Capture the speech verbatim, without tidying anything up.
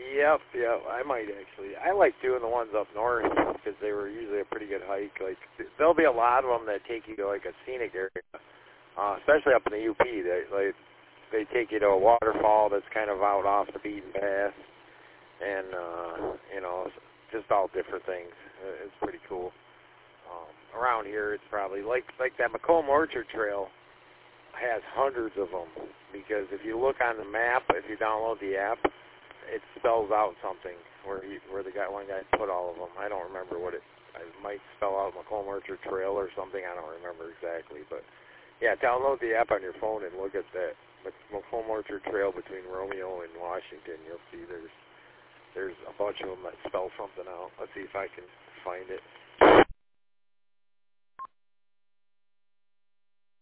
Yep, yep. I might actually. I like doing the ones up north because they were usually a pretty good hike. Like there'll be a lot of them that take you to like a scenic area, uh, especially up in the U P. They like they take you to a waterfall that's kind of out off the beaten path, and uh, you know, just all different things. It's pretty cool. Um, around here, it's probably like like that Macomb Orchard Trail has hundreds of them because if you look on the map, if you download the app, it spells out something where he, where the guy one guy put all of them. I don't remember what it. I might spell out Macomb Orchard Trail or something. I don't remember exactly, but yeah, download the app on your phone and look at that Macomb Orchard Trail between Romeo and Washington. You'll see there's there's a bunch of them that spell something out. Let's see if I can find it.